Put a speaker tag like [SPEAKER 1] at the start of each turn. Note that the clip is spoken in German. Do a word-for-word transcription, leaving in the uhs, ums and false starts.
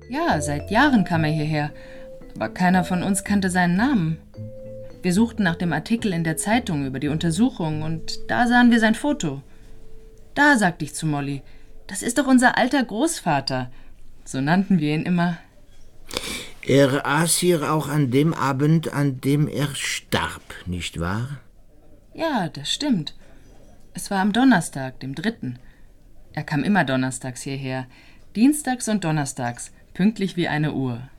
[SPEAKER 1] Ja, seit Jahren kam er hierher, aber keiner von uns kannte seinen Namen. Wir suchten nach dem Artikel in der Zeitung über die Untersuchung und da sahen wir sein Foto. Da, sagte ich zu Molly, das ist doch unser alter Großvater. So nannten wir ihn immer.
[SPEAKER 2] Er aß hier auch an dem Abend, an dem er starb, nicht wahr?
[SPEAKER 1] Ja, das stimmt. Es war am Donnerstag, dem dritten. Er kam immer donnerstags hierher, dienstags und donnerstags, pünktlich wie eine Uhr.